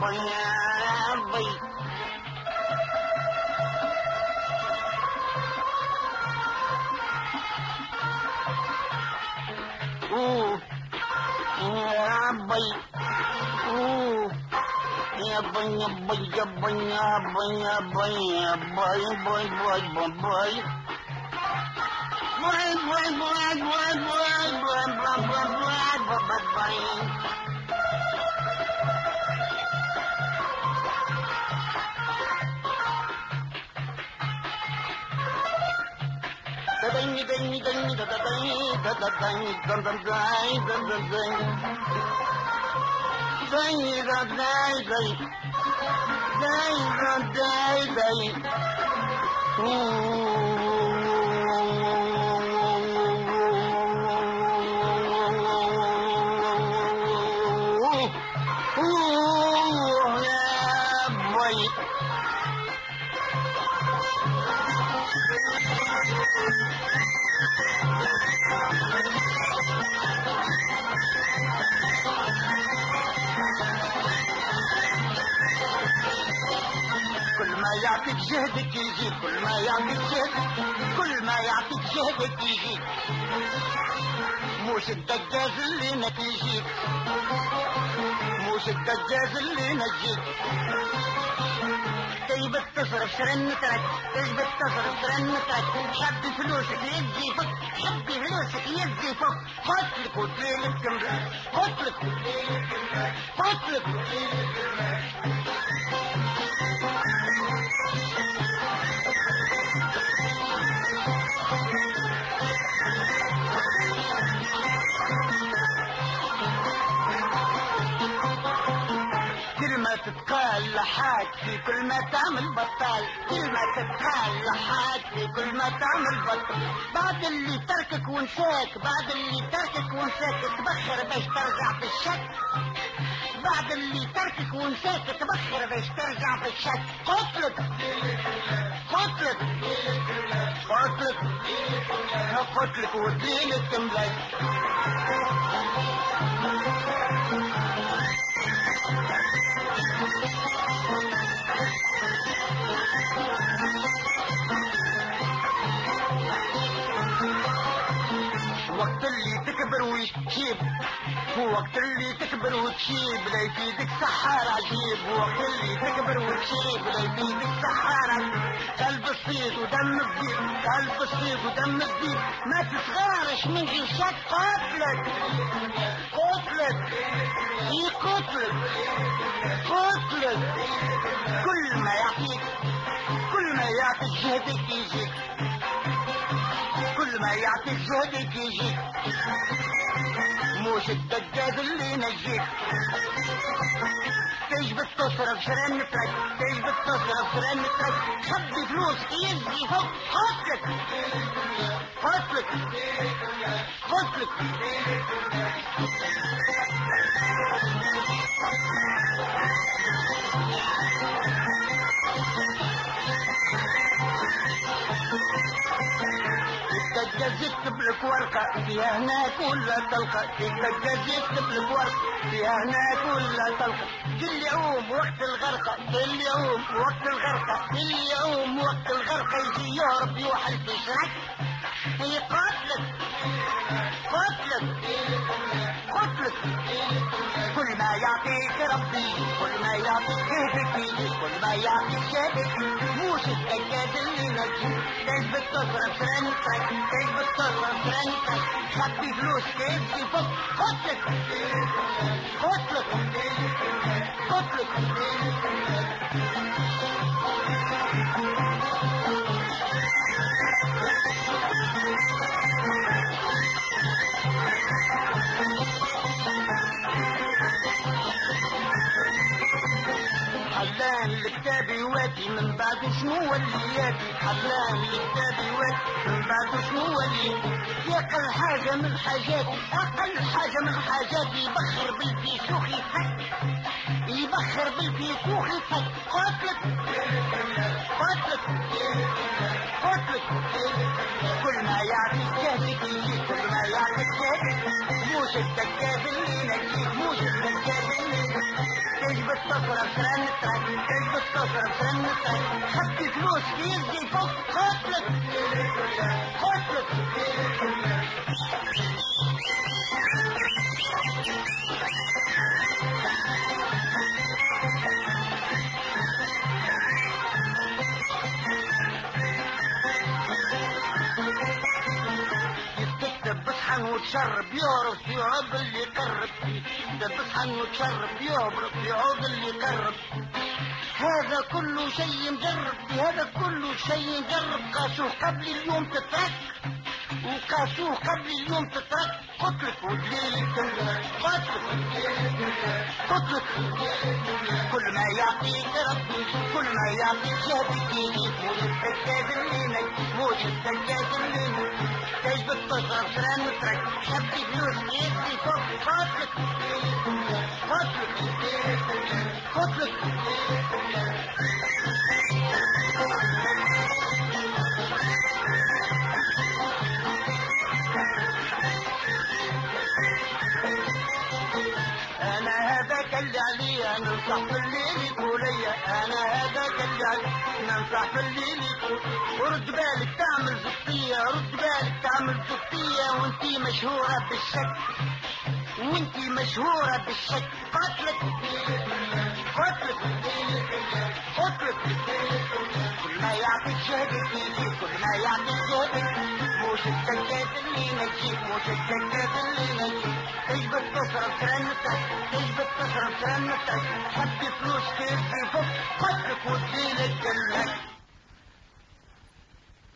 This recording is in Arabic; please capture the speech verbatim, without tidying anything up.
ربي يا ربي اوه يا ربي اوه يا بي يا بي يا بي يا بي يا بي يا بي بي بي بي بي Boy, boy, boy, boy, boy, boy, boy, boy, boy, boy, boy, boy. Da-ding, ding, ding, da-da-ding, da-da-ding, dun-dun-ding, dun-dun-ding. Ding, da-ding, ding. Ding, da-ding, ding. Ooh. كل ما يعطيك جهدك يجيك كل ما يعطيك جهدك كل ما يعطيك جهدك يجيك موش الدجاج اللي نتيجيك موش الدجاج اللي نجيك تجبت تصرف سرنتك تجبت تصرف سرنتك حبي فلوسك يجي فك حبي فلوسك يجي فك قتلك وتليلك تمرح قتلك وتليلك تمرح قتلك وتليلك تمرح كلمة تتقال لحاك في كل ما تعمل بطال كلمة تتقال لحاك في كل ما تعمل بطال بعد اللي تركك ونساك بعد اللي تركك ونساك تبخر باش ترجع في الشك بعد اللي تركك ونساك تبخر باش ترجع في الشك قتلك قتلك قتلك قتلك ودينك تملك وقت اللي تكبر وتشيب وقت اللي تكبر وتشيب لا يفيدك سحار عجيب وقت اللي تكبر وتشيب لا يفيدك سحار عجيب قلب الصيد ودم الزيت قلب الصيد ودم الزيت ما تتغارش من غيشك قاتلك قاتلك اي قاتلك قاتلك كل ما يعطيك كل ما يعطيك جهدك يجيك كل ما يعطيك جهدك يجيك موش الدجاج اللي ينجيك تجبت تصرف شرنتك تجبت تصرف شرنتك خبي فلوسك يجي فوق قتلك قتلك قتلك الدجاج يكتب لك ورقة فيها هناك ولا تلقى الدجاج يكتب لك ورقة فيها هناك ولا تلقى كل يوم وقت الغرقة كل يوم وقت الغرقة كل يوم وقت الغرقة يجي يهرب يوحل في شرك يقاتلك قاتلك قاتلك كل ما يعطيك ربي كل ما يعطيك كيفك كل ما يعطيك شابك موش الدجاج اللي نجي تجبت تصرف سرنتك تجبت تصرف سرنتك خبي فلوس كيفي فوق قتلك قتلك قتلك حلان الكتابي واتي من بعد شنو اللي ياتي حلان الكتابي واتي من بعد شنو اللي يقل حاجة من حاجاتي اقل حاجة من حاجاتي يبخر بالفيشوخ يفك يبخر بالفيشوخ يفك قاتلك قاتلك قاتلك كل ما يعطيك جهدك يجيك كل ما يعطيك جهدك موش الدجاج اللي نجيك موش الدجاج اللي نجيك تجبت تصرف سرنتك تجبد تصرف سرنتك حطي فلوس في يدي فوق خاطرك خاطرك بصحن وتشرب يهرب في عود اللي يقرب ده بصحن وتشرب يهرب في عود اللي يقرب هذا كله شيء مجرب هذا كله شيء مجرب قاسوه قبل اليوم تترك وقاسوه قبل اليوم تترك قتلك ودليل قتلك قتلك كل ما يعطيك ربي كل ما يعطيك شهدك يجيب موت السجاد اللي موت السجاد اللي تجبد تصرف سرنتك حبي فلوس يدي فوق قتلك قتلك قتلك انا هذاك اللي عليا ننصح في الليل يقولي انا هذاك اللي عليا ننصح في الليل يقول ورد بالك تعمل زبطية رد بالك تعمل زبطية وانتي مشهورة بالشك وانتي مشهورة بالشك قتلك قتلك قتلك كل ما يعطيك شهدك يجيب كل ما يعطيك شهدك موش السجاد اللي نجيب موش السجاد اللي نجيب تجبد تصرف سرنتك تجبد تصرف سرنتك حبي فلوس كيف يفك قتلك وتديلك جنك